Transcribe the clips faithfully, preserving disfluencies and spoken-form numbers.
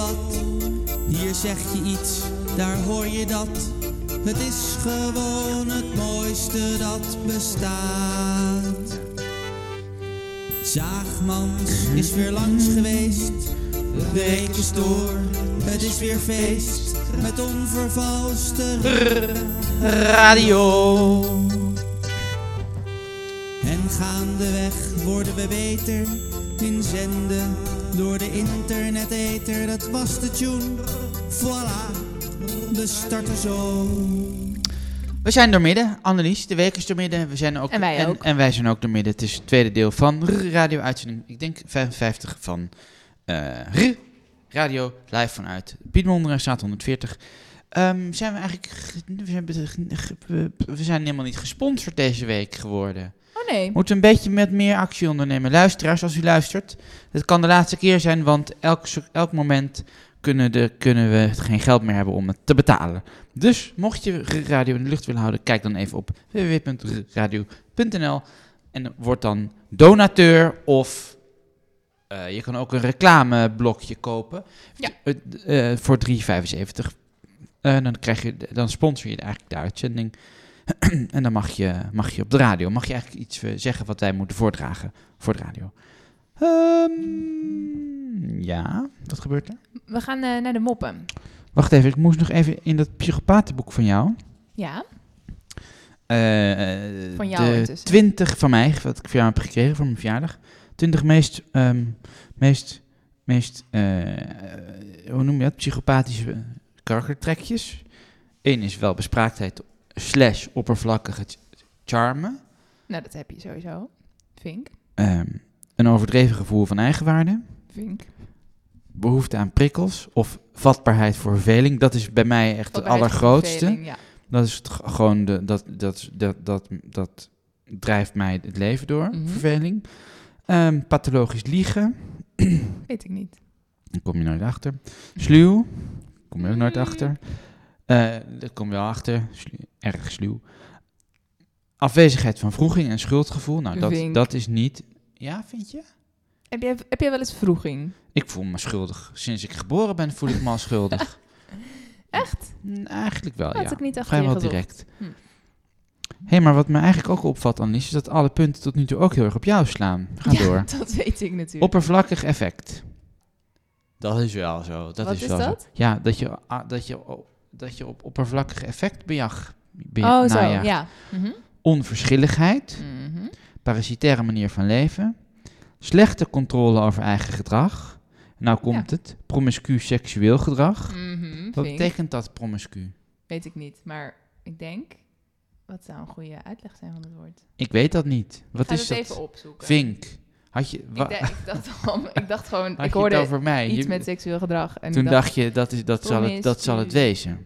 wat. Hier zeg je iets, daar hoor je dat. Het is gewoon het mooiste dat bestaat. Zaagmans is weer langs geweest. De week is door, het is weer feest. Met onvervalste radio. En gaandeweg worden we beter in zenden door de internetether. Dat was de tune, voilà, we starten zo. We zijn doormidden, Annelies, de week is doormidden. We zijn ook, en wij en, ook. En wij zijn ook doormidden. Het is het tweede deel van radio-uitzending, ik denk vijfenvijftig van uh, R Radio, live vanuit Piedmonderstraat honderdveertig. Um, zijn we eigenlijk, we zijn, we zijn helemaal niet gesponsord deze week geworden. Oh nee. Moeten een beetje met meer actie ondernemen. Luisteraars, als u luistert, het kan de laatste keer zijn, want elk, elk moment kunnen, de, kunnen we geen geld meer hebben om het te betalen. Dus mocht je radio in de lucht willen houden, kijk dan even op w w w punt radio punt n l en word dan donateur of uh, je kan ook een reclameblokje kopen ja. uh, uh, voor drie vijfenzeventig. Uh, dan, krijg je, dan sponsor je eigenlijk de uitzending. En dan mag je, mag je op de radio, mag je eigenlijk iets uh, zeggen wat wij moeten voordragen voor de radio. Um, ja, wat gebeurt er? We gaan uh, naar de moppen. Wacht even, ik moest nog even in dat psychopatenboek van jou. Ja. Uh, van jou de intussen. twintig van mij, wat ik voor jou heb gekregen voor mijn verjaardag. twintig meest, um, meest, meest, uh, hoe noem je dat, psychopathische karaktertrekjes. Eén is welbespraaktheid slash oppervlakkige charme. Nou, dat heb je sowieso. Vink. Um, een overdreven gevoel van eigenwaarde. Vink. Behoefte aan prikkels of vatbaarheid voor verveling. Dat is bij mij echt het allergrootste. Verveling, ja. Dat is het, gewoon de, dat, dat, dat, dat, dat drijft mij het leven door, mm-hmm. verveling. Um, pathologisch liegen. Weet ik niet. Daar kom je nooit achter. Sluw. Kom je ook nooit achter. Uh, daar kom je wel achter. Sluw, erg sluw. Afwezigheid van wroeging en schuldgevoel. Nou, dat, dat is niet... Ja, vind je? Heb jij, heb jij wel eens wroeging? Ik voel me schuldig. Sinds ik geboren ben voel ik me al schuldig. Echt? Eigenlijk wel, dat ja. Ik niet vrijwel direct. Hm. Hé, hey, maar wat me eigenlijk ook opvalt, Annelies, is dat alle punten tot nu toe ook heel erg op jou slaan. Ga ja, door. Dat weet ik natuurlijk. Oppervlakkig effect. Dat is wel zo. Dat wat is, is wel dat? Zo. Ja, dat je, dat, je, dat je op oppervlakkig effect bejag. Bejag oh, zo, ja. Mm-hmm. Onverschilligheid. Mm-hmm. Parasitaire manier van leven. Slechte controle over eigen gedrag. Nou komt ja. het. Promiscu seksueel gedrag. Mm-hmm, wat vink. betekent dat, promiscu? Weet ik niet, maar ik denk... Wat zou een goede uitleg zijn van het woord? Ik weet dat niet. Wat ik ga is het dat? even opzoeken. Vink. Had je, wa- ik, de, ik, dacht al, ik dacht gewoon... Had ik je hoorde het over mij? iets je, met seksueel gedrag. En toen dacht, dacht je, dat, is, dat, zal het, dat zal het wezen.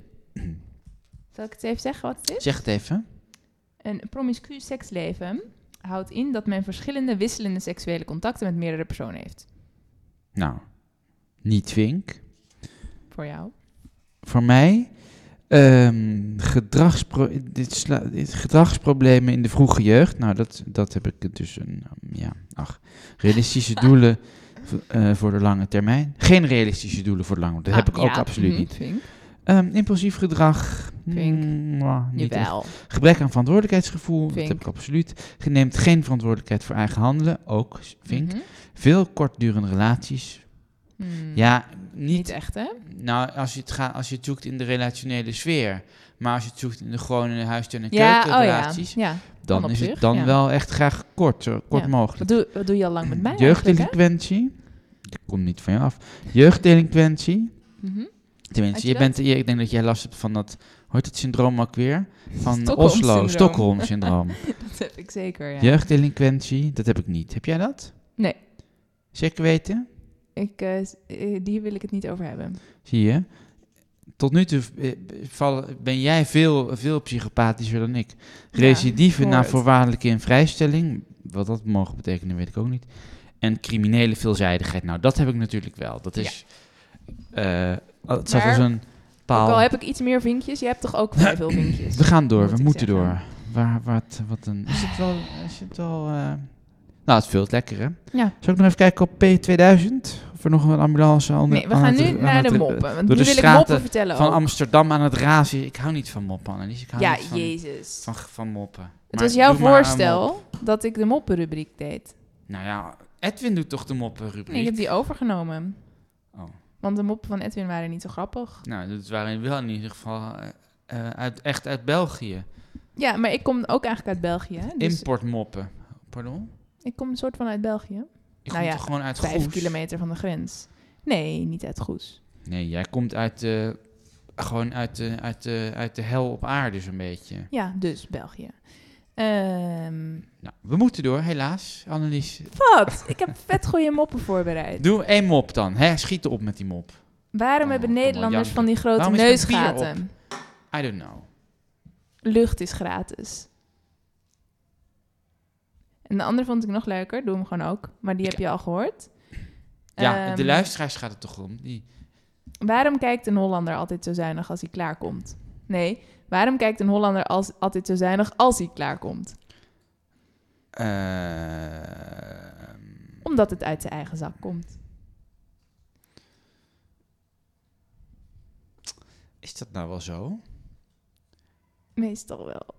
Zal ik het even zeggen wat het is? Zeg het even. Een promiscu seksleven houdt in dat men verschillende wisselende seksuele contacten met meerdere personen heeft. Nou, niet vink. Voor jou? Voor mij... Um, gedragspro- dit sla- dit gedragsproblemen in de vroege jeugd. Nou, dat, dat heb ik dus een... Um, ja, ach. Realistische doelen v- uh, voor de lange termijn. Geen realistische doelen voor de lange termijn. Dat ah, heb ik ja, ook absoluut mm-hmm, niet. Vink. Um, impulsief gedrag. Vink. Mm, oh, niet Jawel. echt. Gebrek aan verantwoordelijkheidsgevoel. Vink. Dat heb ik absoluut. Je neemt geen verantwoordelijkheid voor eigen handelen. Ook, vink. Mm-hmm. Veel kortdurende relaties. Hmm. Ja, niet, niet echt, hè? Nou, als je, het gaat, als je het zoekt in de relationele sfeer, maar als je het zoekt in de gewone huis- en ja, keukenrelaties, oh ja. Ja. dan is zich, het dan ja. wel echt graag kort, zo kort ja. mogelijk. Wat doe, wat doe je al lang met mij? Jeugddelinquentie, dat komt niet van je af. Jeugddelinquentie, mm-hmm. tenminste, je, je bent, je, ik denk dat jij last hebt van dat, hoe heet het syndroom ook weer? Van Stockholm Oslo, syndroom. Stockholm-syndroom. Dat heb ik zeker, ja. Jeugddelinquentie, dat heb ik niet. Heb jij dat? Nee. Zeker weten? Ik, uh, die wil ik het niet over hebben. Zie je? Tot nu toe uh, vallen, ben jij veel, veel psychopathischer dan ik. Recidieven ja, na voorwaardelijke invrijstelling, wat dat mogen betekenen, weet ik ook niet. En criminele veelzijdigheid, nou dat heb ik natuurlijk wel. Dat is, ja. uh, het staat als een paal. Ook al heb ik iets meer vinkjes, je hebt toch ook vrij veel vinkjes? We gaan door, Moet we moeten zeggen. door. Waar, wat, wat een, is het wel, is het wel... Uh, nou, het is veel lekkerder. Ja. Zal ik nog even kijken op P tweeduizend? Of Of er nog een ambulance aan Nee, we aan gaan het- nu aan naar het de rippen- moppen. Want door nu de wil ik straten moppen vertellen van ook. Amsterdam aan het razen is. Ik hou niet van moppen, Annelies. Ik hou Ja, niet van, jezus. van, van moppen. Het Maar was jouw doe maar een mop. voorstel dat ik de moppenrubriek deed. Nou ja, Edwin doet toch de moppenrubriek? Nee, ik heb die overgenomen. Oh. Want de moppen van Edwin waren niet zo grappig. Nou, dat waren wel in ieder geval eh, eh, uit, echt uit België. Ja, maar ik kom ook eigenlijk uit België. hè. Dus Importmoppen. Pardon? ik kom een soort van uit België. Ik Nou kom ja, toch gewoon uit Vijf Goes? kilometer van de grens. Nee, niet uit Goes. Nee, jij komt uit, eh, gewoon uit de, uit, de, uit de hel op aarde zo'n beetje. Ja, dus België. Ehm, Nou, we moeten door, helaas, Annelies. wat? Ik heb vet goede moppen voorbereid. Doe één mop dan, hè? Schiet op met die mop. Waarom Oh, hebben allemaal Nederlanders janken. van die grote Waarom is er bier neusgaten? I don't know. Lucht is gratis. En de andere vond ik nog leuker. Doe hem gewoon ook. Maar die Ik- heb je al gehoord. Ja, Ehm, de luisteraars gaat het toch om. Die... Waarom kijkt een Hollander altijd zo zuinig als hij klaarkomt? Nee, waarom kijkt een Hollander als, altijd zo zuinig als hij klaarkomt? Ehm, Omdat het uit zijn eigen zak komt. is dat nou wel zo? Meestal wel.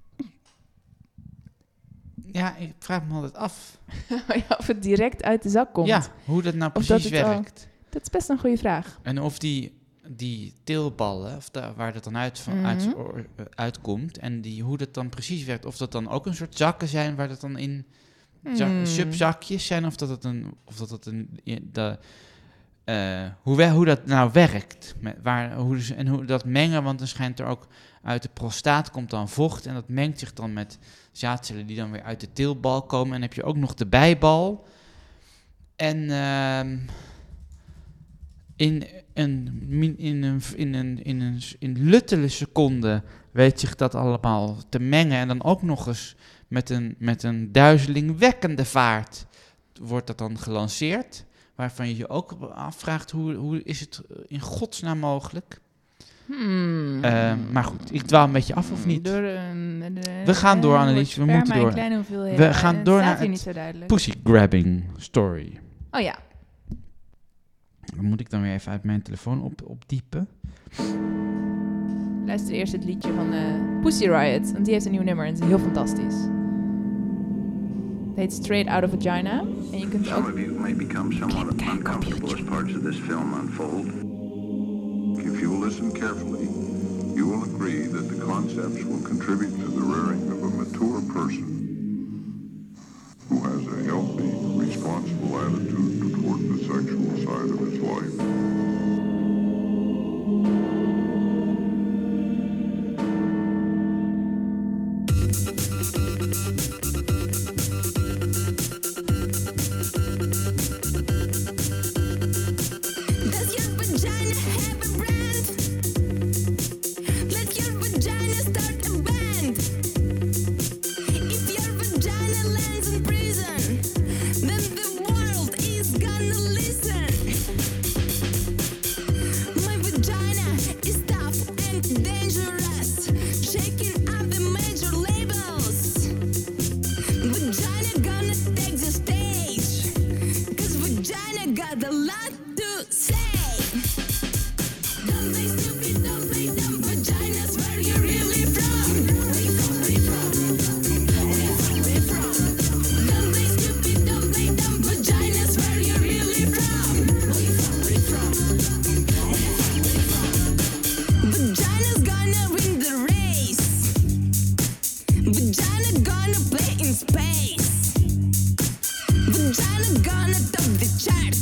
Ja, ik vraag me altijd af. Ja, of het direct uit de zak komt. Ja, hoe dat nou Of precies dat het al- werkt. Dat is best een goede vraag. En of die, die teelballen, of daar waar dat dan uit, van, Mhm. uit, or- eh, uitkomt, en die, hoe dat dan precies werkt. Of dat dan ook een soort zakken zijn waar dat dan in za- Hmm. subzakjes zijn, of dat het een, of dat het een, in de, eh, hoe, we, hoe dat nou werkt. Met, waar, hoe, ze- en hoe dat mengen, want dan schijnt er ook uit de prostaat komt dan vocht en dat mengt zich dan met zaadcellen die dan weer uit de teelbal komen. En dan heb je ook nog de bijbal. En ehm, in een, min- in een, in een, in een, in luttele seconde weet zich dat allemaal te mengen. En dan ook nog eens met een, met een duizelingwekkende vaart wordt dat dan gelanceerd. Waarvan je je ook afvraagt, hoe, hoe is het in godsnaam mogelijk? Hmm. Eh, maar goed, ik dwaal een beetje af of niet? Door een, de- We gaan door, eh, Annelies, we wordt moeten sperma in door. kleine hoeveelheden. We En gaan het door staat naar hier het niet zo duidelijk. Pussy grabbing story. Oh ja. Dan moet ik dan weer even uit mijn telefoon op, opdiepen. Luister eerst het liedje van eh, Pussy Riot. Want die heeft een nieuw nummer en het is heel fantastisch. Het heet Straight Out of Vagina. En je kunt Some ook... of you may become somewhat uncomfortable as parts of this film unfold. If you will listen carefully, you will agree that the concepts will contribute to the rearing of a mature person who has a healthy, responsible attitude toward the sexual side of his life. Does your vagina have a brand? Let your vagina start a band. If your vagina lands in prison, then the world is gonna listen. My vagina is tough and dangerous, shaking up the major labels. Vagina gonna take the stage, 'cause vagina got a lot to say. Don't play stupid, don't play dumb. Vagina's where you're really from. Where from, where from? Where from, where from? Don't play stupid, don't play dumb. Vagina's where you're really from. Where from, where from? Where from, where from? Vagina's gonna win the race. Vagina gonna play in space. Vagina gonna top the charts.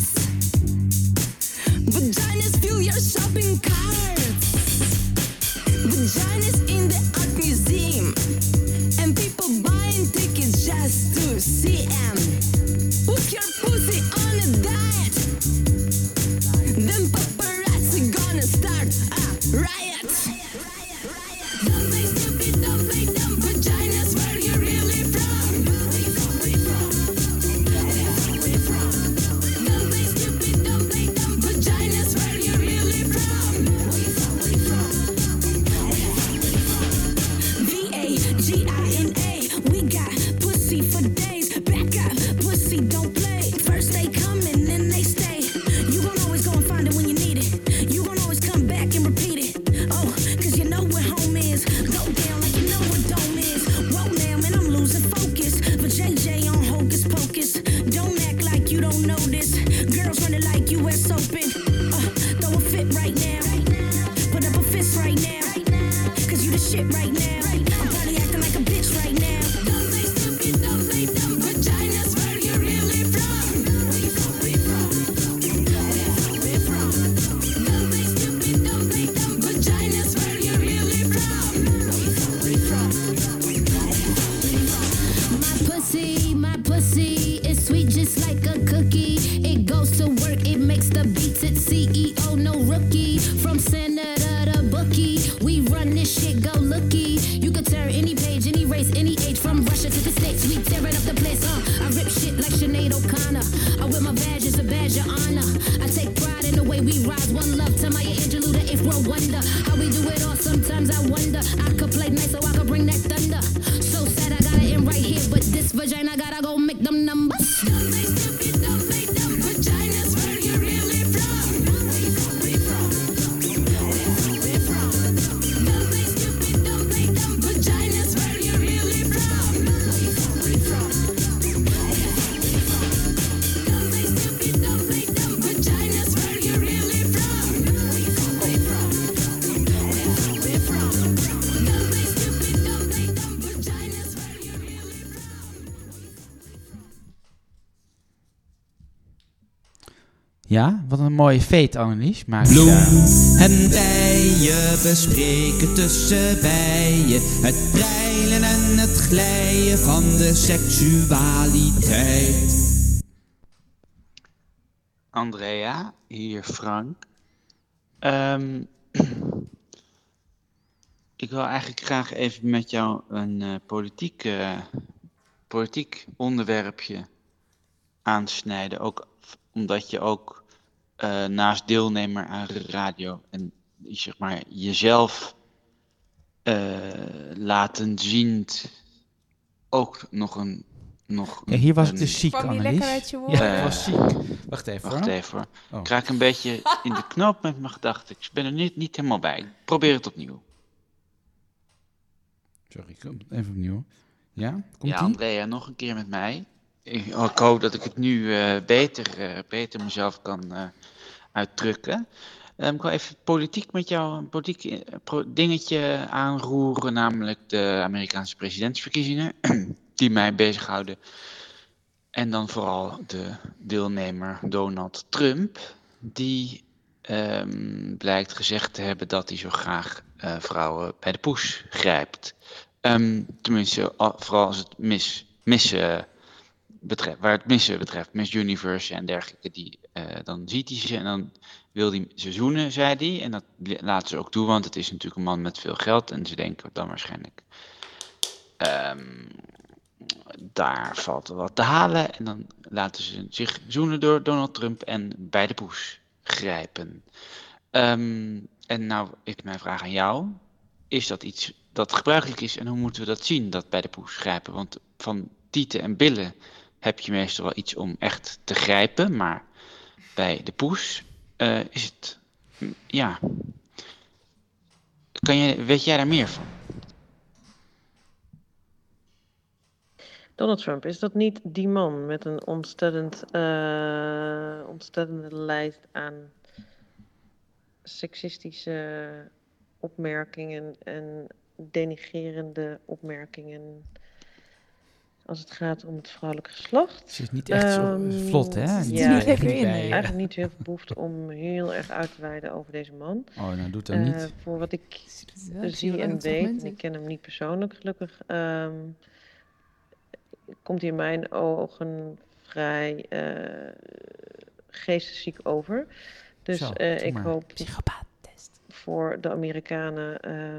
Vaginas fill your shopping carts. Vaginas in the art museum, and people buying tickets just to see 'em. Put your pussy on a diet, then paparazzi gonna start a riot. Don't play stupid, don't play dumb. Vaginas where you're really from. Where from, where from? Where from, where from? Don't play stupid, don't play dumb. Vaginas where you're really from. Where from, where from? Where from, shit right now. I'm probably acting like a bitch right now. Don't play stupid, don't play dumb. Vagina's where you really from. Where you from, where you from? Where you from? Don't play stupid, don't play dumb. Vagina's where you really from. Where you from, where you from? My pussy, my pussy is sweet just like a cookie. It goes to work, it makes the beats. It's C E O, no rookie. From senator to bookie, we run this shit, go looky. You could turn any page, any race, any age. From Russia to the States, we tearing up the place. Uh, I rip shit like Sinead O'Connor. I wear my badge as a badge of honor. I take pride in the way we rise. One love to Maya Angelou, the eighth world wonder. How we do it all, sometimes I wonder. I could play nice so I could bring that thunder. So sad I gotta end right here, but this vagina gotta go make them numbers. Don't play stupid, don't play dumb. Vagina's where you really from. Where you from, where you from? Where you from, where you from? Don't play stupid, don't play dumb. Vagina's where you really from. Where you from, where you from? Where you from, where you from? Don't play stupid, don't play dumb. Vagina's where you really from. Where you from, where you from? Where you from, where you from? Don't play stupid, don't play dumb. Vagina's where you really from. Ja, wat een mooie feet, Annelies. Maak je daar. Bloem en bijen bespreken tussen bijen het preilen en het glijden van de seksualiteit. Andrea, hier Frank. Ehm, ik wil eigenlijk graag even met jou een eh, politiek, eh, politiek onderwerpje aansnijden. Ook f- omdat je ook eh, naast deelnemer aan radio en zeg maar jezelf eh laten ziend ook nog een nog Ja, hier was een, ik dus ziek, Kwam je Annelies. lekker uit je woorden? Ja, ik Eh, was ziek. Wacht even Wacht hoor. even hoor. Oh. Ik raak een beetje in de knoop met mijn gedachten. Ik ben er niet, niet helemaal bij. Ik probeer het opnieuw. Sorry, kom even opnieuw. Ja, komt Ja, ie? Andrea, nog een keer met mij. Ik, oh, ik hoop dat ik het nu eh, beter, eh, beter mezelf kan eh, uitdrukken. Ehm, ik wil even politiek met jou een politiek eh, pro- dingetje aanroeren, namelijk de Amerikaanse presidentsverkiezingen, die mij bezighouden. En dan vooral de deelnemer Donald Trump, die ehm, blijkt gezegd te hebben dat hij zo graag eh, vrouwen bij de poes grijpt. Ehm, tenminste, al- vooral als het mis, missen betreft, waar het missen betreft, Miss Universe en dergelijke, die, eh, dan ziet hij ze en dan wil hij ze zoenen, zei hij. En dat li- laten ze ook toe, want het is natuurlijk een man met veel geld en ze denken dan waarschijnlijk, ehm, daar valt er wat te halen. En dan laten ze zich zoenen door Donald Trump en bij de poes grijpen. Ehm, en nou is mijn vraag aan jou. Is dat iets dat gebruikelijk is en hoe moeten we dat zien, dat bij de poes grijpen? Want van tieten en billen heb je meestal wel iets om echt te grijpen, maar bij de poes eh, is het, mm, ja, kan je, weet jij daar meer van? Donald Trump, is dat niet die man met een ontstellend, eh, ontstellende lijst aan seksistische opmerkingen en denigrerende opmerkingen als het gaat om het vrouwelijk geslacht? Ze is niet echt zo Ehm, vlot, hè? ja, Niet er niet bij- lekker niet in, bij, nee. eh, Eigenlijk niet heel veel behoefte om heel erg uit te wijden over deze man. Oh, nou doet dat Eh, niet. voor wat ik Ja, ik zie zie wel en echt weet, en fragmenten. ik ken hem niet persoonlijk gelukkig, ehm, komt hij in mijn ogen vrij eh geestesziek over. Dus Zo, eh, doe ik maar. hoop Psychopaattest. voor de Amerikanen ehm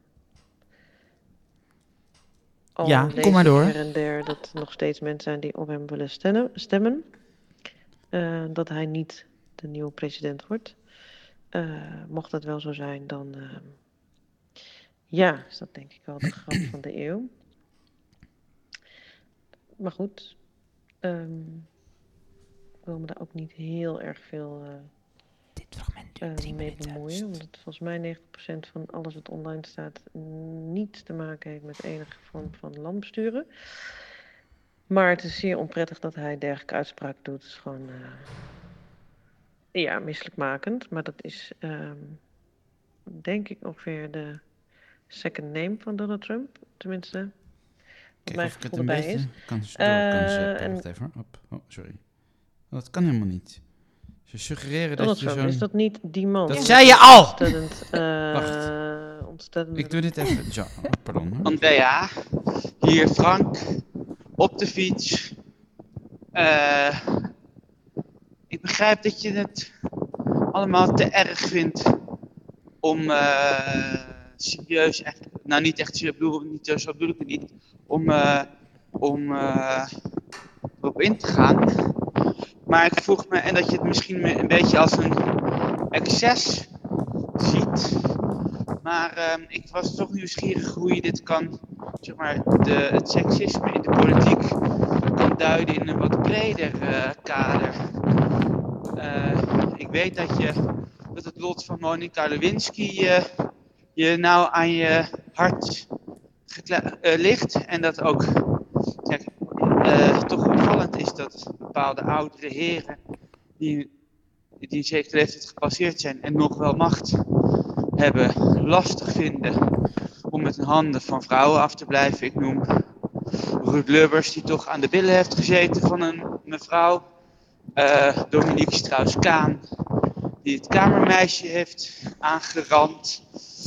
al Ja, lees kom maar ik door. her en der dat er nog steeds mensen zijn die op hem willen stemmen, stemmen. Eh, dat hij niet de nieuwe president wordt. Eh, mocht dat wel zo zijn, dan ehm, ja, is dat denk ik wel de grap van de eeuw. Maar goed, ehm, ik wil me daar ook niet heel erg veel eh, Dit fragment duurt eh, drie mee minuten. bemoeien. Omdat volgens mij negentig procent van alles wat online staat niets te maken heeft met enige vorm van landbesturen. Maar het is zeer onprettig dat hij dergelijke uitspraken doet. Het is gewoon eh, ja, misselijkmakend. Maar dat is ehm, denk ik ongeveer de second name van Donald Trump. Tenminste, wat Kijk mijn of ik het gevoel een erbij beetje is. kan, door kan Eh, zetten. en- Wacht even hoor. Op. Oh, sorry. Oh, dat kan helemaal niet. Ze suggereren Donald dat je Trump, zo'n... is dat niet die man? Dat met zei je een al! Ontzettend, eh, Wacht. ontzettend... Ik doe dit even... Zo, oh, pardon hoor. Andrea, hier Frank, op de fiets. Eh, ik begrijp dat je het allemaal te erg vindt om eh, serieus, echt, nou niet echt serieus, bedoel, niet, zo zo bedoel ik het niet, om, eh, om eh, erop in te gaan. Maar ik vroeg me, en dat je het misschien een beetje als een excess ziet. Maar ehm, ik was toch nieuwsgierig hoe je dit kan, zeg maar, de, het seksisme in de politiek kan duiden in een wat breder eh, kader. Eh, ik weet dat, je, dat het lot van Monica Lewinsky eh, je nou aan je hart gekle- eh, ligt. En dat ook kijk, eh, toch opvallend is dat bepaalde oudere heren die, die een zekere leeftijd gepasseerd zijn en nog wel macht hebben, lastig vinden om met hun handen van vrouwen af te blijven. Ik noem Ruud Lubbers, die toch aan de billen heeft gezeten van een mevrouw. Uh, Dominique Strauss-Kaan, die het kamermeisje heeft aangerand.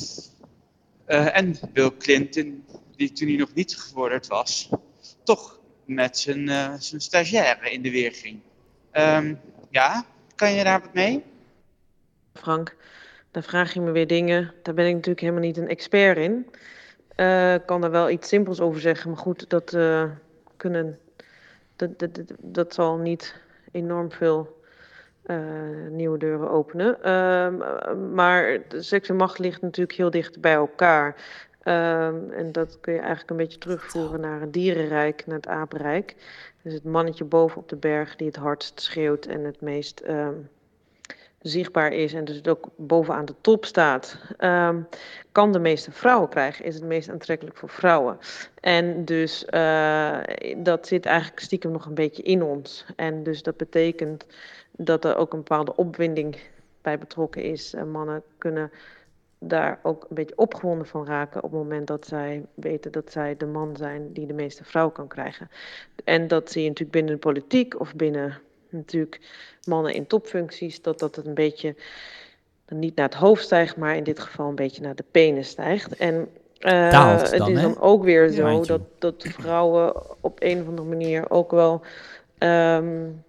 Uh, en Bill Clinton, die toen hij nog niet gevorderd was, toch met zijn, uh, zijn stagiaire in de weer ging. Um, ja, kan je daar wat mee? Frank, dan vraag je me weer dingen. Daar ben ik natuurlijk helemaal niet een expert in. Uh, ik kan daar wel iets simpels over zeggen. Maar goed, dat uh, kunnen. Dat, dat, dat, dat zal niet enorm veel uh, nieuwe deuren openen. Uh, maar de seks en macht ligt natuurlijk heel dicht bij elkaar. Uh, en dat kun je eigenlijk een beetje terugvoeren naar het dierenrijk, naar het apenrijk. Dus het mannetje boven op de berg die het hardst schreeuwt en het meest uh, zichtbaar is en dus het ook bovenaan de top staat, um, kan de meeste vrouwen krijgen, is het meest aantrekkelijk voor vrouwen. En dus uh, dat zit eigenlijk stiekem nog een beetje in ons. En dus dat betekent dat er ook een bepaalde opwinding bij betrokken is. En mannen kunnen daar ook een beetje opgewonden van raken op het moment dat zij weten dat zij de man zijn die de meeste vrouwen kan krijgen. En dat zie je natuurlijk binnen de politiek of binnen natuurlijk mannen in topfuncties, dat dat een beetje niet naar het hoofd stijgt, maar in dit geval een beetje naar de penis stijgt. En uh, Daalt dan, het is hè? dan ook weer zo Ja, dat, dat vrouwen op een of andere manier ook wel um,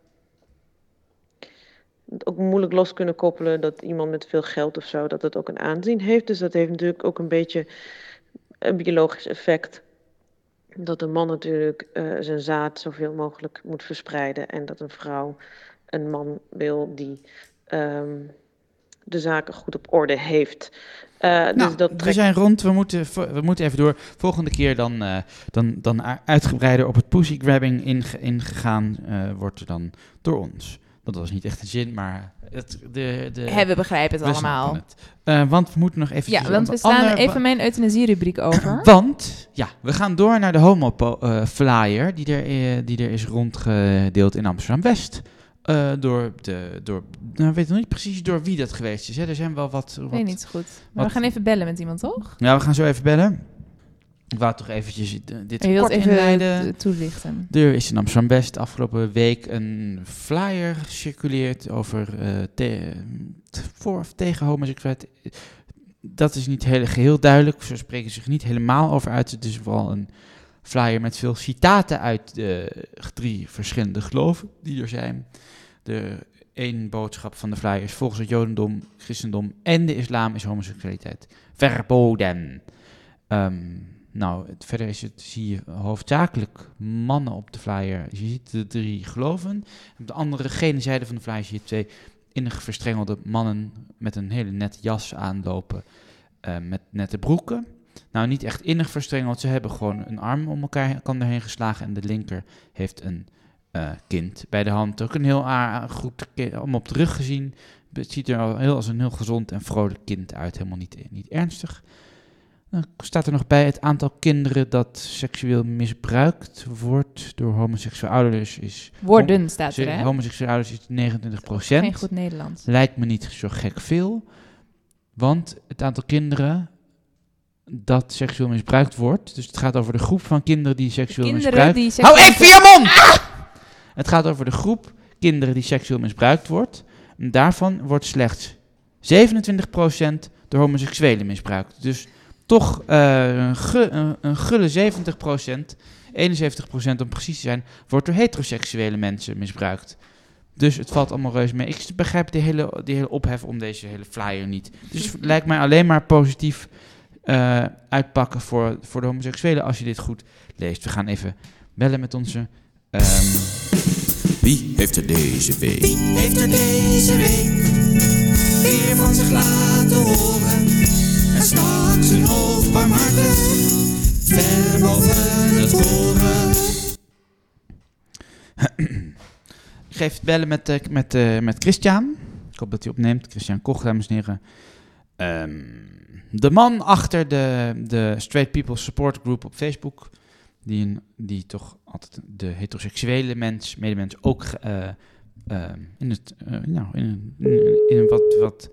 ook moeilijk los kunnen koppelen dat iemand met veel geld of zo, dat het ook een aanzien heeft. Dus dat heeft natuurlijk ook een beetje een biologisch effect. Dat een man natuurlijk uh, zijn zaad zoveel mogelijk moet verspreiden en dat een vrouw een man wil die um, de zaken goed op orde heeft. Uh, nou, dus dat we trekt... zijn rond, we moeten, we moeten even door. Volgende keer dan, uh, dan, dan uitgebreider op het pussygrabbing inge, ingegaan uh, wordt er dan door ons. Dat was niet echt een zin, maar het, de, de, Hey, we begrijpen het we allemaal. Het. Uh, want we moeten nog even... Ja, want we slaan ander, even mijn euthanasie-rubriek over. Want, ja, we gaan door naar de homo-flyer uh, die, er, uh, die er is rondgedeeld in Amsterdam-West. Uh, door de, door, nou, ik weet nog niet precies door wie dat geweest is. Hè. Er zijn wel wat... Ik wat weet niet zo goed. Maar wat, we gaan even bellen met iemand, toch? Ja, we gaan zo even bellen. Ik wou toch eventjes dit je wilt kort even inleiden. toelichten. Er is in Amsterdam-West afgelopen week een flyer gecirculeerd over uh, te, voor of tegen homoseksualiteit. Dat is niet heel, geheel duidelijk. Ze spreken zich niet helemaal over uit. Het is vooral een flyer met veel citaten uit de drie verschillende geloven die er zijn. De één boodschap van de flyer is: volgens het jodendom, christendom en de islam is homoseksualiteit verboden. Um, nou, het, verder is het, zie je hoofdzakelijk mannen op de flyer. Je ziet de drie geloven. Op de andere gene zijde van de flyer zie je twee innig verstrengelde mannen met een hele nette jas aanlopen, uh, met nette broeken. Nou, niet echt innig verstrengeld. Ze hebben gewoon een arm om elkaar kan erheen geslagen en de linker heeft een uh, kind bij de hand. Ook een heel aardig, goed kind, allemaal op de rug gezien. Het ziet er al heel als een heel gezond en vrolijk kind uit. Helemaal niet, niet ernstig. Dan staat er nog bij: het aantal kinderen dat seksueel misbruikt wordt door homoseksuele ouders is... Worden staat er, hè? Homoseksuele ouders is negenentwintig procent. Geen goed Nederlands. Lijkt me niet zo gek veel. Want het aantal kinderen dat seksueel misbruikt wordt. Dus het gaat over de groep van kinderen die seksueel Kinderen misbruikt. die seksueel Hou even je mond! Het gaat over de groep kinderen die seksueel misbruikt wordt. En daarvan wordt slechts zevenentwintig procent door homoseksuelen misbruikt. Dus toch uh, een, ge, een, een gulle zeventig procent, eenenzeventig procent om precies te zijn, wordt door heteroseksuele mensen misbruikt. Dus het valt allemaal reuze mee. Ik begrijp die hele, die hele ophef om deze hele flyer niet. Dus het lijkt mij alleen maar positief uh, uitpakken voor, voor de homoseksuelen als je dit goed leest. We gaan even bellen met onze... Um... Wie heeft er deze week? Wie heeft er deze week weer van zich laten horen? En stak zijn hoofd barmhartig ver boven het koren. Ik ga even bellen met, uh, met, uh, met Christian. Ik hoop dat hij opneemt. Christian Koch, dames en heren. Um, de man achter de, de Straight People Support Group op Facebook. Die, een, die toch altijd de heteroseksuele mens, medemens ook uh, uh, in, het, uh, nou, in, een, in een wat, wat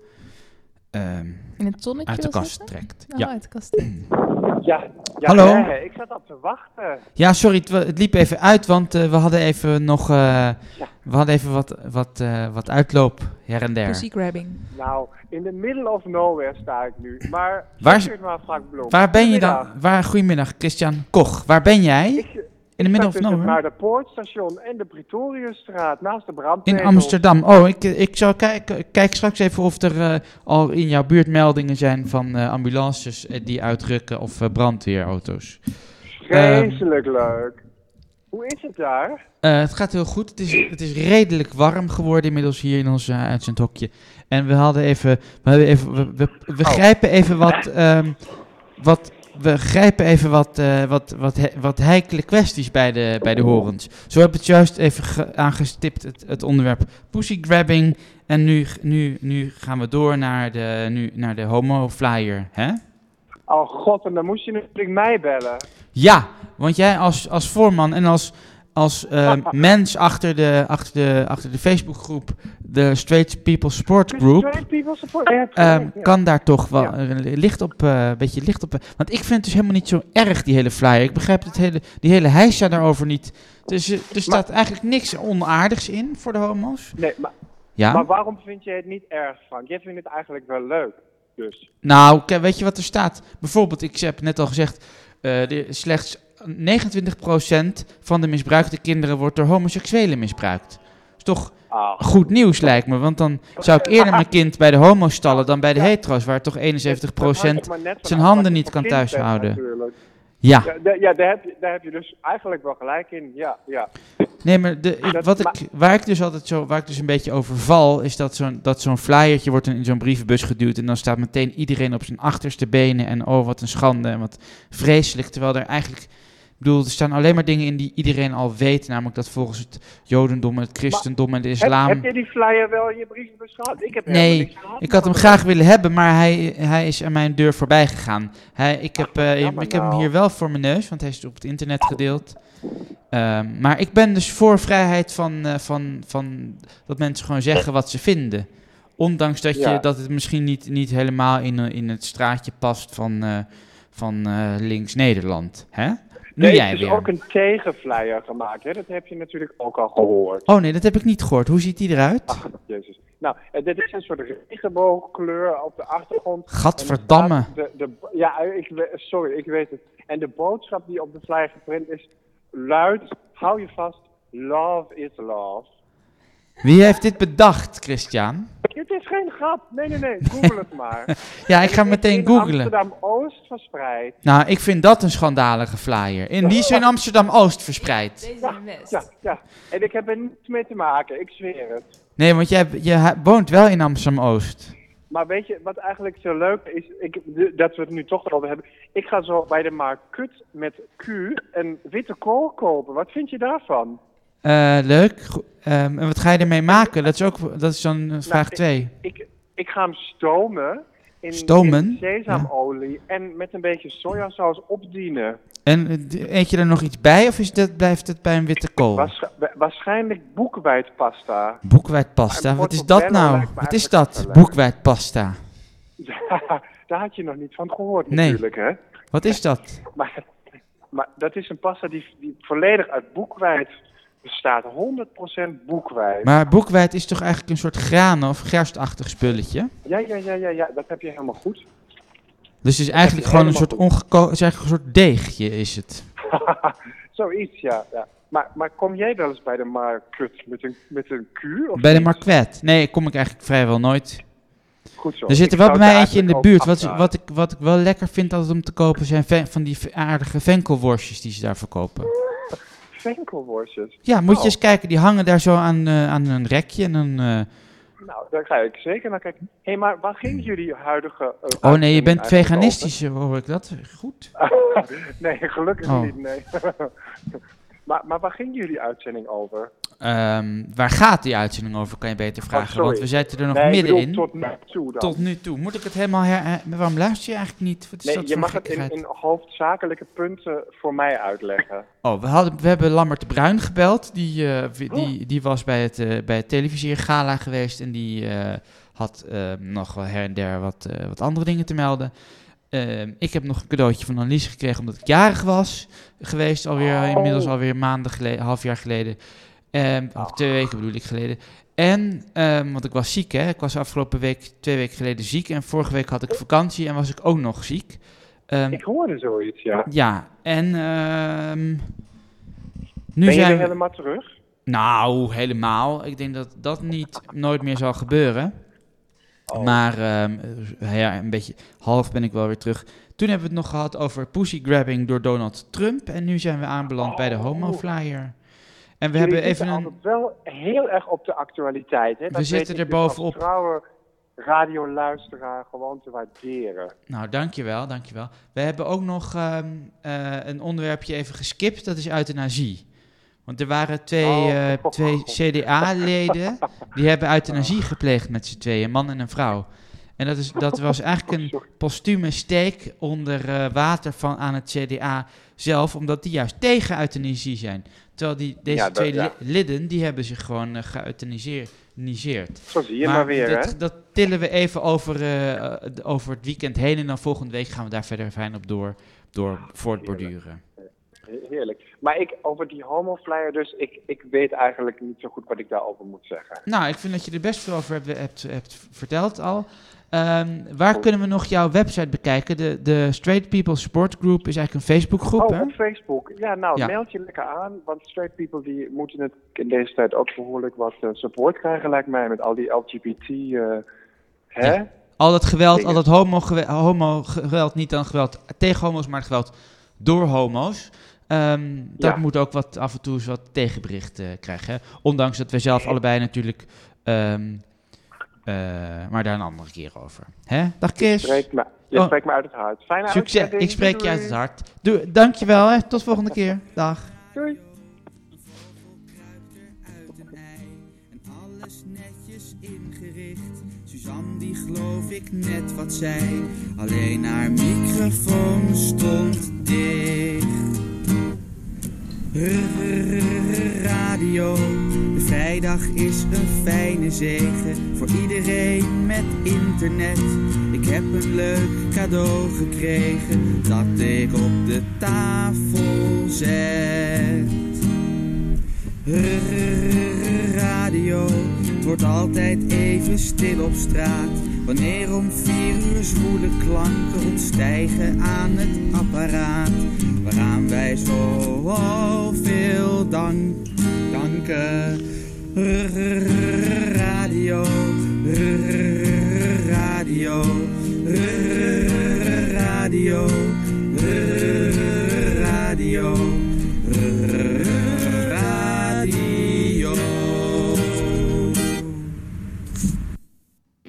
uh, in het zonnetje uit de wil kast zetten? trekt. Oh, Ja. uit de kast. Ja, ja Hallo? hè, ik zat op te wachten. Ja, sorry, het, het liep even uit, want uh, we hadden even nog, uh, Ja. we hadden even wat, wat, uh, wat uitloop her en der. Pussy grabbing. Nou, in the middle of nowhere sta ik nu. Maar Waar- zeg het maar, Frank Blom. Waar ben je dan? Goedemiddag. Waar, goedemiddag, Christian Koch. Waar ben jij? Ik, In the middle of sta tussen nowhere? het Poortstation en de Pretoriusstraat, naast de In brandwetel. Amsterdam. Oh, ik, ik zal kijken. Kijk straks even of er uh, al in jouw buurt meldingen zijn van uh, ambulances uh, die uitrukken of uh, brandweerauto's. Vreselijk leuk. Hoe is het daar? Uh, het gaat heel goed. Het is, het is redelijk warm geworden inmiddels hier in ons uh, uitzendhokje. En we hadden even, we, hadden even, we, we, we Oh. grijpen even wat, um, wat, we grijpen even wat, uh, wat, wat, he, wat heikele kwesties bij de, bij de horens. Zo heb ik het juist even ge- aangestipt, het, het onderwerp pussy grabbing. En nu, nu, nu gaan we door naar de, nu, naar de homo flyer, hè? Oh god, en dan moest je natuurlijk mij bellen. Ja, want jij als, als voorman en als, als uh, mens achter de, achter, de, achter de Facebookgroep, de Straight People Support Group, Straight People Support. Ja, um, ja. kan daar toch wel Ja. uh, licht op, uh, een beetje licht op. Uh, want ik vind het dus helemaal niet zo erg, die hele flyer. Ik begrijp het hele, die hele heisa daarover niet. Dus uh, er staat eigenlijk niks onaardigs in voor de homo's. Nee, maar, Ja? maar waarom vind je het niet erg, Frank? Jij vindt het eigenlijk wel leuk, dus. Nou, k- weet je wat er staat? Bijvoorbeeld, ik heb net al gezegd, uh, de, slechts negenentwintig procent van de misbruikte kinderen wordt door homoseksuelen misbruikt. Is toch Ah. goed nieuws, lijkt me. Want dan zou ik eerder mijn kind bij de homo's stallen dan bij de hetero's, waar toch eenenzeventig procent zijn handen niet kan thuishouden. Ja. Ja, da- ja daar, heb je, daar heb je dus eigenlijk wel gelijk in. Ja, ja. Nee, maar de, ik- Dat- wat maar- ik, waar ik dus altijd zo, waar ik dus een beetje over val, is dat zo'n, dat zo'n flyertje wordt in, in zo'n brievenbus geduwd en dan staat meteen iedereen op zijn achterste benen en oh, wat een schande en wat vreselijk. Terwijl er eigenlijk, ik bedoel, er staan alleen maar dingen in die iedereen al weet, namelijk dat volgens het jodendom en het christendom en de Heb, islam... heb je die flyer wel in je brievenbus gehad? Ik heb helemaal Nee, niks gehad. ik had hem graag willen hebben, maar hij, hij is aan mijn deur voorbij gegaan. Hij, ik heb, eh, jammer ik heb hem nou. hier wel voor mijn neus, want hij is op het internet gedeeld. Ehm, maar ik ben dus voor vrijheid van, eh, van, van dat mensen gewoon zeggen wat ze vinden. Ondanks dat, je, Ja. dat het misschien niet, niet helemaal in, eh, in het straatje past van, eh, van eh, links Nederland. Hè? Nu Nee, jij het is weer. ook een tegenflyer gemaakt, hè? Dat heb je natuurlijk ook al gehoord. Oh nee, dat heb ik niet gehoord. Hoe ziet die eruit? Ach, jezus. Nou, eh, dit is een soort regenboogkleur op de achtergrond. Gadverdamme. En er staat De, de, ja, ik, we- sorry, ik weet het. En de boodschap die op de flyer geprint is, luidt, hou je vast, love is love. Wie heeft dit bedacht, Christian? Dit is geen grap. Nee, nee, nee. Google het maar. Ja, ik ga meteen in googlen. Amsterdam-Oost verspreid. Nou, ik vind dat een schandalige flyer. En die is in Amsterdam-Oost verspreid. Deze is in West. Ja, ja. En ik heb er niets mee te maken, ik zweer het. Nee, want jij, je ha- woont wel in Amsterdam-Oost. Maar weet je wat eigenlijk zo leuk is? Ik, de- dat we het nu toch over hebben. Ik ga zo bij de markt Kut met Q een witte kool kopen. Wat vind je daarvan? Eh, leuk. Go- ehm, en wat ga je ermee maken? Dat is ook dat is dan eh, vraag ik- twee. Ik, ik ga hem stomen in, Stomen? in sesamolie en met een beetje sojasaus opdienen. En eh, d- eet je er nog iets bij of is dat, blijft het bij een witte kool? Waarsch- wa- waarschijnlijk boekwijdpasta. Boekwijdpasta, Een wat is portobello dat nou? lijkt me Wat is eigenlijk dat? wel leuk. Boekwijdpasta. Ja, daar had je nog niet van gehoord Nee. natuurlijk, hè? Wat is dat? Maar, maar dat is een pasta die, die volledig uit boekweit bestaat. honderd procent boekweit. Maar boekweit is toch eigenlijk een soort granen of gerstachtig spulletje? Ja, ja, ja, ja, ja, dat heb je helemaal goed. Dus het is eigenlijk heb je gewoon een soort helemaal ongeko- het is eigenlijk een soort deegje is het. Zoiets, ja. ja. Maar, maar kom jij wel eens bij de Markut met een, met een Q? Of Bij de niet? Marquette. Nee, kom ik eigenlijk vrijwel nooit. Goed zo. Er zit er Ik wel zou bij mij het eentje in de eigenlijk buurt. ook Wat, afraden. wat, ik, wat ik wel lekker vind altijd om te kopen zijn ven- van die aardige venkelworstjes die ze daar verkopen. Venkelworstjes. Ja, moet je Oh. eens kijken. Die hangen daar zo aan, eh, aan een rekje. En dan, eh, Nou, daar ga ik zeker naar kijken. Hé, hey, maar waar ging jullie huidige... uh, oh nee, je uitzending bent eigenlijk veganistisch, hoor ik dat? Goed. over? Nee, gelukkig Oh. niet, nee. maar, maar waar ging jullie uitzending over? Ehm, waar gaat die uitzending over, kan je beter vragen. sorry. want we zitten er nog Nee, ik middenin. bedoel, tot nu toe dan. Tot nu toe. Moet ik het helemaal her... her- Waarom luister je eigenlijk niet? Wat is Nee, dat je voor mag het in, gekkigheid? in hoofdzakelijke punten voor mij uitleggen. Oh, we, hadden, we hebben Lambert de Bruin gebeld. Die, eh, w- die, die was bij het, eh bij het televisiegala geweest. En die eh, had eh, nog wel her en der wat, eh, wat andere dingen te melden. Eh, ik heb nog een cadeautje van Annelies gekregen omdat ik jarig was geweest. Alweer, Oh. Inmiddels alweer maanden geleden, half jaar geleden. Ehm, Of twee weken bedoel ik geleden. En, ehm, want ik was ziek hè. Ik was afgelopen week, twee weken geleden ziek. En vorige week had ik vakantie en was ik ook nog ziek. Ehm, Ik hoorde zoiets, ja. ja, en ehm, nu Ben je zijn weer we... helemaal terug? Nou, helemaal. Ik denk dat dat niet nooit meer zal gebeuren. Oh. Maar ehm, eh, ja, een beetje half ben ik wel weer terug. Toen hebben we het nog gehad over pussygrabbing door Donald Trump. En nu zijn we aanbeland bij de Oh. Homo Flyer. En we Jullie hebben even zitten een... altijd wel heel erg op de actualiteit, hè? Dat weet zitten ik er dus als bovenop. trouwe radioluisteraar gewoon te waarderen. Nou, dankjewel, dankjewel. We hebben ook nog ehm, eh, een onderwerpje even geskipt. Dat is euthanasie. Want er waren twee, Oh. eh, twee C D A-leden die hebben euthanasie gepleegd met z'n tweeën, een man en een vrouw. En dat, is, dat was eigenlijk een postume steek onder eh, water van, aan het C D A zelf, omdat die juist tegen euthanasie zijn. Terwijl die, deze Ja, dat- twee ja. li- liden, die hebben zich gewoon uh, geëuthaniseerd. Zo zie je maar, weer, dat, hè? dat tillen we even over, eh, d- over het weekend heen en dan volgende week gaan we daar verder fijn op door, door voortborduren. Heerlijk. Maar ik, over die homoflyer dus, ik, ik weet eigenlijk niet zo goed wat ik daarover moet zeggen. Nou, ik vind dat je er best veel over hebt, hebt, hebt verteld al. Ehm, waar kunnen we nog jouw website bekijken? De, de Straight People Support Group is eigenlijk een Facebookgroep, Oh, hè? op Facebook. Ja, nou, Ja. meld je lekker aan, want straight people die moeten het in deze tijd ook behoorlijk wat eh, support krijgen, lijkt mij, met al die L G B T, eh hè? Ja. Al dat geweld, Dingen. al dat homo, gewe- homo geweld, niet dan geweld tegen homo's, maar geweld door homo's. Ehm, dat Ja. moet ook wat af en toe eens wat tegenbericht eh, krijgen. Hè? Ondanks dat wij zelf allebei natuurlijk... ehm, eh, maar daar een andere keer over. Hè? Dag Je Chris. spreekt me, je Oh. spreekt me uit het hart. Fijne Succes. uitzending. Ik spreek Doei, je uit het doei. hart. Doe, dankjewel. Hè? Tot volgende keer. Dag. Doei. Uit een ei en alles netjes ingericht. Suzanne die geloof ik net wat zei, alleen haar microfoon stond dicht. Radio, de vrijdag is een fijne zegen voor iedereen met internet. Ik heb een leuk cadeau gekregen dat ik op de tafel zet. Radio, het wordt altijd even stil op straat, wanneer om vier uur zwoele klanken ontstijgen aan het apparaat, waaraan wij zo veel dank, danken. Radio, radio, radio.